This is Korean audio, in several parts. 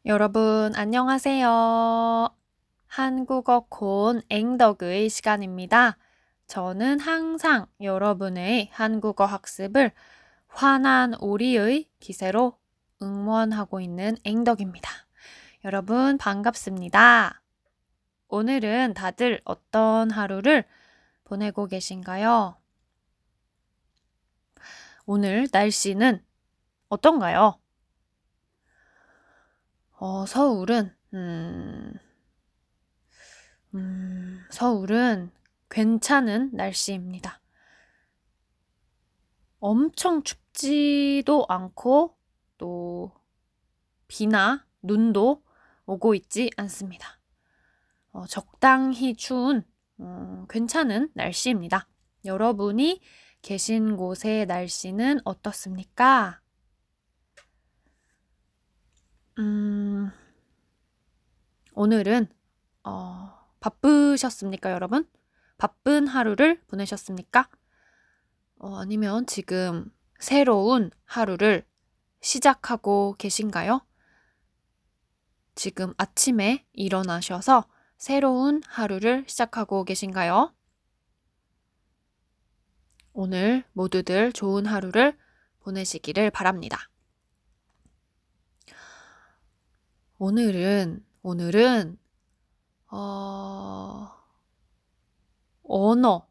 여러분, 안녕하세요. 한국어 콘 앵덕의 시간입니다. 저는 항상 여러분의 한국어 학습을 환한 오리의 기세로 응원하고 있는 앵덕입니다. 여러분, 반갑습니다. 오늘은 다들 어떤 하루를 보내고 계신가요? 오늘 날씨는 어떤가요? 서울은, 서울은 괜찮은 날씨입니다. 엄청 춥지도 않고 또 비나 눈도 오고 있지 않습니다. 적당히 추운 괜찮은 날씨입니다. 여러분이 계신 곳의 날씨는 어떻습니까? 오늘은 바쁘셨습니까, 여러분? 바쁜 하루를 보내셨습니까? 아니면 지금 새로운 하루를 시작하고 계신가요? 지금 아침에 일어나셔서 새로운 하루를 시작하고 계신가요? 오늘 모두들 좋은 하루를 보내시기를 바랍니다. 오늘은 언어,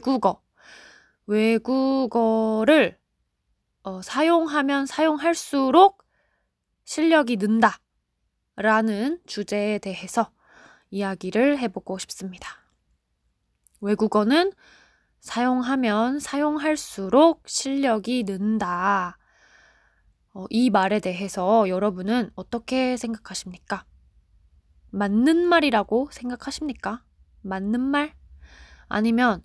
외국어를 사용하면 사용할수록 실력이 는다 라는 주제에 대해서 이야기를 해보고 싶습니다. 외국어는 사용하면 사용할수록 실력이 는다. 이 말에 대해서 여러분은 어떻게 생각하십니까? 맞는 말이라고 생각하십니까? 맞는 말? 아니면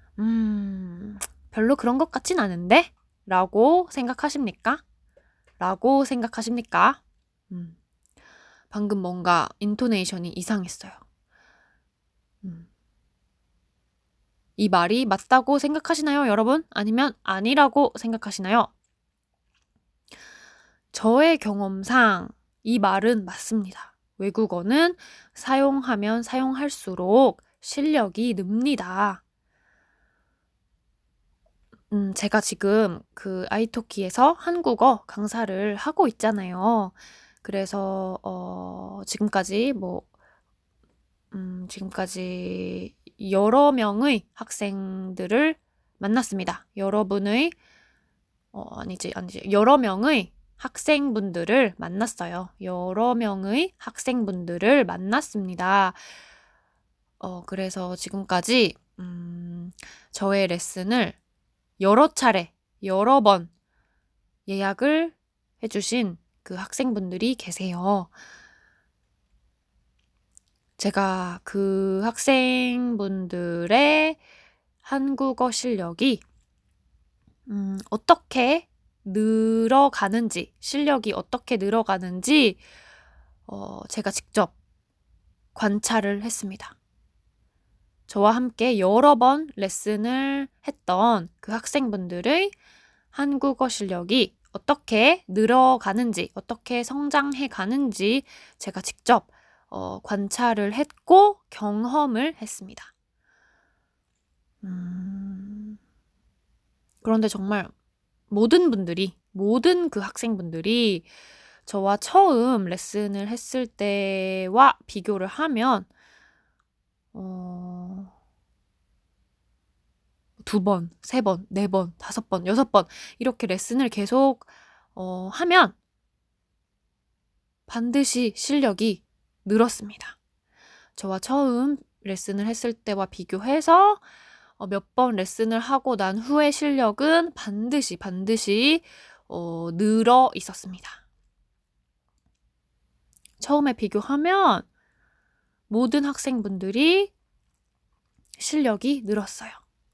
별로 그런 것 같진 않은데? 라고 생각하십니까? 방금 뭔가 인토네이션이 이상했어요. 이 말이 맞다고 생각하시나요, 여러분? 아니면 아니라고 생각하시나요? 저의 경험상 이 말은 맞습니다. 외국어는 사용하면 사용할수록 실력이 늡니다. 제가 지금 그 아이토키에서 한국어 강사를 하고 있잖아요. 그래서 지금까지 여러 명의 학생들을 만났습니다. 여러 명의 학생분들을 만났어요. 여러 명의 학생분들을 만났습니다. 그래서 지금까지 저의 레슨을 여러 차례, 여러 번 예약을 해주신 그 학생분들이 계세요. 제가 그 학생분들의 한국어 실력이 어떻게 늘어가는지, 실력이 어떻게 늘어가는지 제가 직접 관찰을 했습니다. 저와 함께 여러 번 레슨을 했던 그 학생분들의 한국어 실력이 어떻게 늘어가는지, 어떻게 성장해 가는지 제가 직접 관찰을 했고 경험을 했습니다. 그런데 정말 모든 그 학생분들이 저와 처음 레슨을 했을 때와 비교를 하면 2번, 3번, 4번, 5번, 6번 이렇게 레슨을 계속 하면 반드시 실력이 늘었습니다. 저와 처음 레슨을 했을 때와 비교해서 몇 번 레슨을 하고 난 후의 실력은 반드시 늘어 있었습니다. 처음에 비교하면 모든 학생분들이 실력이 늘었어요.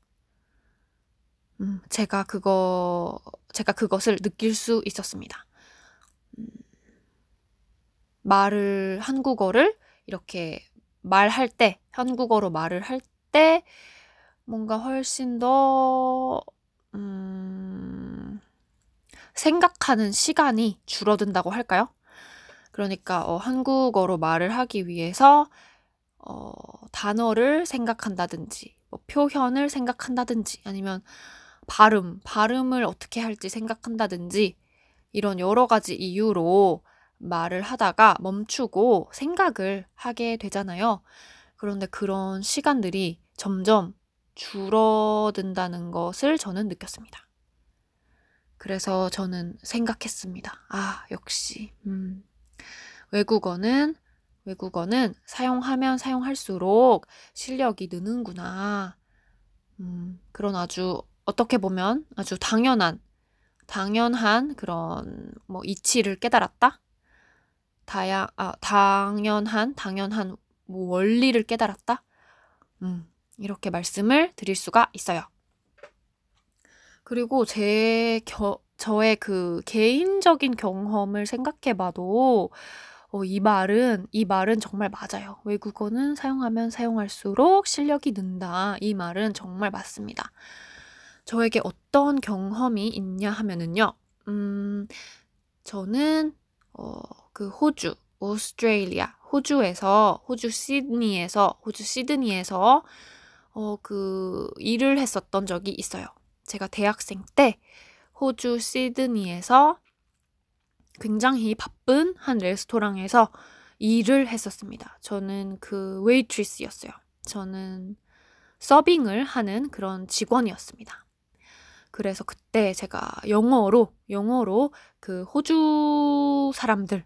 제가 그것을 느낄 수 있었습니다. 한국어를 이렇게 말할 때, 한국어로 말을 할 때 뭔가 훨씬 더 생각하는 시간이 줄어든다고 할까요? 그러니까 한국어로 말을 하기 위해서 단어를 생각한다든지 뭐 표현을 생각한다든지 아니면 발음을 어떻게 할지 생각한다든지 이런 여러 가지 이유로 말을 하다가 멈추고 생각을 하게 되잖아요. 그런데 그런 시간들이 점점 줄어든다는 것을 저는 느꼈습니다. 그래서 저는 생각했습니다. 역시 외국어는 사용하면 사용할수록 실력이 느는구나. 그런 아주 어떻게 보면 아주 당연한 그런 뭐 이치를 깨달았다. 당연한 뭐 원리를 깨달았다. 이렇게 말씀을 드릴 수가 있어요. 그리고 저의 그 개인적인 경험을 생각해봐도 이 말은 정말 맞아요. 외국어는 사용하면 사용할수록 실력이 는다. 이 말은 정말 맞습니다. 저에게 어떤 경험이 있냐 하면은요. 저는 그 오스트레일리아, 호주 시드니에서 그 일을 했었던 적이 있어요. 제가 대학생 때 호주 시드니에서 굉장히 바쁜 한 레스토랑에서 일을 했었습니다. 저는 그 웨이트리스였어요. 저는 서빙을 하는 그런 직원이었습니다. 그래서 그때 제가 영어로 그 호주 사람들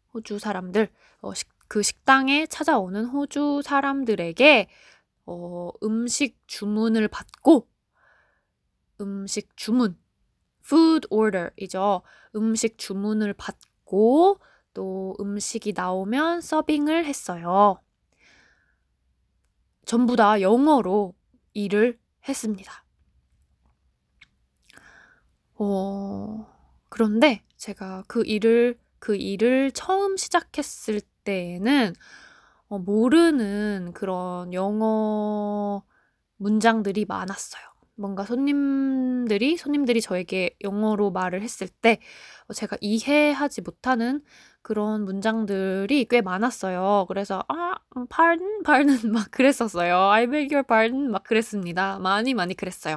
그 식당에 찾아오는 호주 사람들에게 음식 주문을 받고 food order이죠. 음식 주문을 받고 또 음식이 나오면 서빙을 했어요. 전부 다 영어로 일을 했습니다. 그런데 제가 그 일을 처음 시작했을 때에는 모르는 그런 영어 문장들이 많았어요. 뭔가 손님들이 저에게 영어로 말을 했을 때 제가 이해하지 못하는 그런 문장들이 꽤 많았어요. 그래서 pardon 막 그랬었어요. I beg your pardon 막 그랬습니다. 많이 그랬어요.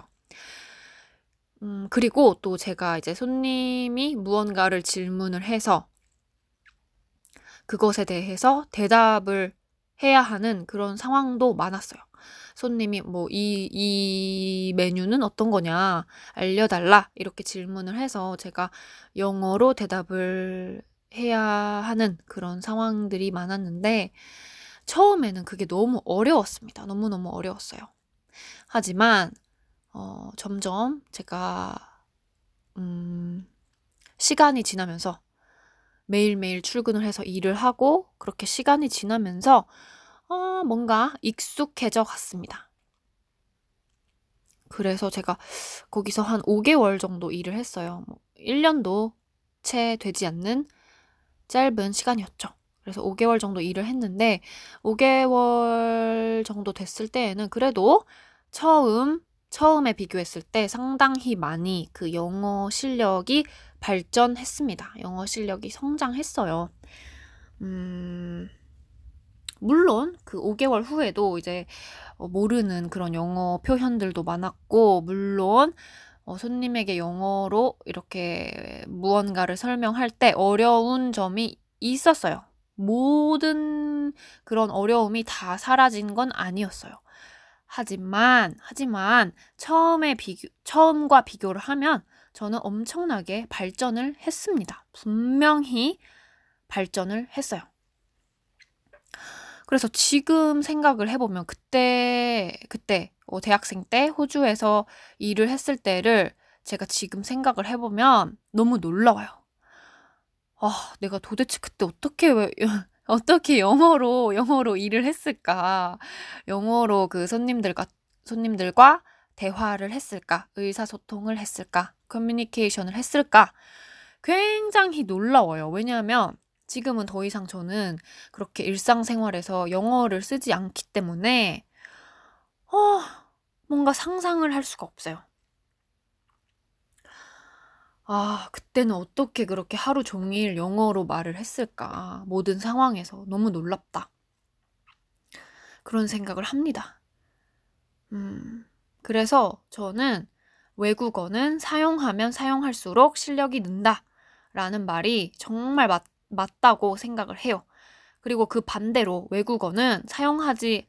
그리고 또 제가 이제 손님이 무언가를 질문을 해서 그것에 대해서 대답을 해야 하는 그런 상황도 많았어요. 손님이 뭐 이 메뉴는 어떤 거냐 알려달라 이렇게 질문을 해서 제가 영어로 대답을 해야 하는 그런 상황들이 많았는데 처음에는 그게 너무 어려웠습니다. 너무너무 어려웠어요. 하지만 점점 제가 시간이 지나면서 매일매일 출근을 해서 일을 하고 그렇게 시간이 지나면서 뭔가 익숙해져 갔습니다. 그래서 제가 거기서 한 5개월 정도 일을 했어요. 1년도 채 되지 않는 짧은 시간이었죠. 그래서 5개월 정도 일을 했는데 5개월 정도 됐을 때에는 그래도 처음에 비교했을 때 상당히 많이 그 영어 실력이 발전했습니다. 영어 실력이 성장했어요. 물론 그 5개월 후에도 이제 모르는 그런 영어 표현들도 많았고 물론 손님에게 영어로 이렇게 무언가를 설명할 때 어려운 점이 있었어요. 모든 그런 어려움이 다 사라진 건 아니었어요. 하지만 처음과 비교를 하면 저는 엄청나게 발전을 했습니다. 분명히 발전을 했어요. 그래서 지금 생각을 해보면 그때 대학생 때 호주에서 일을 했을 때를 제가 지금 생각을 해보면 너무 놀라워요. 내가 도대체 그때 어떻게 영어로 일을 했을까? 영어로 그 손님들과 대화를 했을까? 의사소통을 했을까? 커뮤니케이션을 했을까? 굉장히 놀라워요. 왜냐하면 지금은 더 이상 저는 그렇게 일상생활에서 영어를 쓰지 않기 때문에 뭔가 상상을 할 수가 없어요. 그때는 어떻게 그렇게 하루 종일 영어로 말을 했을까? 모든 상황에서 너무 놀랍다. 그런 생각을 합니다. 그래서 저는 외국어는 사용하면 사용할수록 실력이 는다 라는 말이 정말 맞다고 생각을 해요. 그리고 그 반대로 외국어는 사용하지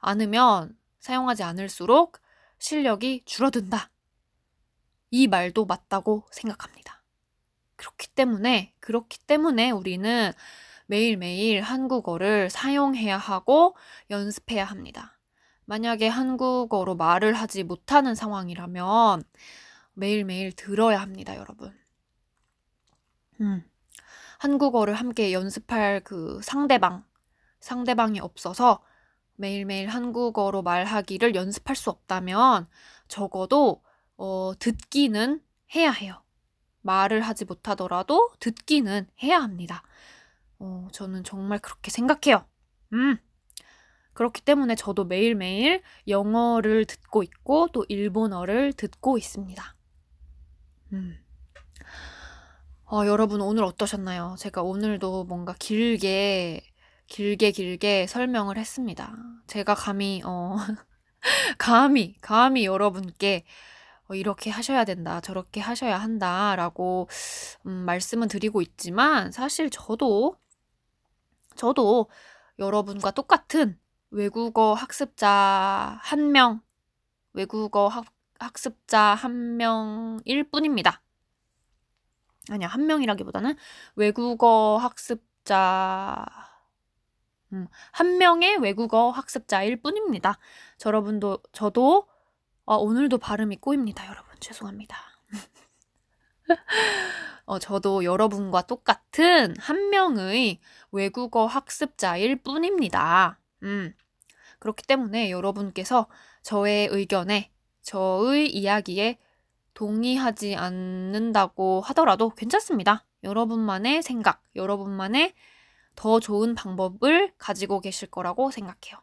않을수록 실력이 줄어든다. 이 말도 맞다고 생각합니다. 그렇기 때문에 우리는 매일매일 한국어를 사용해야 하고 연습해야 합니다. 만약에 한국어로 말을 하지 못하는 상황이라면 매일매일 들어야 합니다, 여러분. 한국어를 함께 연습할 그 상대방이 없어서 매일매일 한국어로 말하기를 연습할 수 없다면 적어도 듣기는 해야 해요. 말을 하지 못하더라도 듣기는 해야 합니다. 저는 정말 그렇게 생각해요. 그렇기 때문에 저도 매일매일 영어를 듣고 있고 또 일본어를 듣고 있습니다. 여러분 오늘 어떠셨나요? 제가 오늘도 뭔가 길게 설명을 했습니다. 제가 감히 여러분께 이렇게 하셔야 된다, 저렇게 하셔야 한다라고 말씀은 드리고 있지만 사실 저도 여러분과 똑같은 외국어 학습자 한 명일 뿐입니다. 아니야, 한 명이라기보다는 한 명의 외국어 학습자일 뿐입니다. 저도 오늘도 발음이 꼬입니다, 여러분. 죄송합니다. 저도 여러분과 똑같은 한 명의 외국어 학습자일 뿐입니다. 그렇기 때문에 여러분께서 저의 이야기에 동의하지 않는다고 하더라도 괜찮습니다. 여러분만의 생각, 여러분만의 더 좋은 방법을 가지고 계실 거라고 생각해요.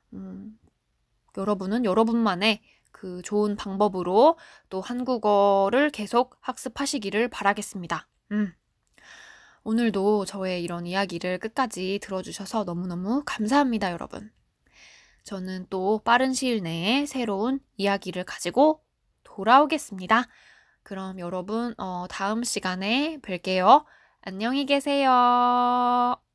여러분은 여러분만의 그 좋은 방법으로 또 한국어를 계속 학습하시기를 바라겠습니다. 오늘도 저의 이런 이야기를 끝까지 들어주셔서 너무너무 감사합니다, 여러분. 저는 또 빠른 시일 내에 새로운 이야기를 가지고 돌아오겠습니다. 그럼 여러분, 다음 시간에 뵐게요. 안녕히 계세요.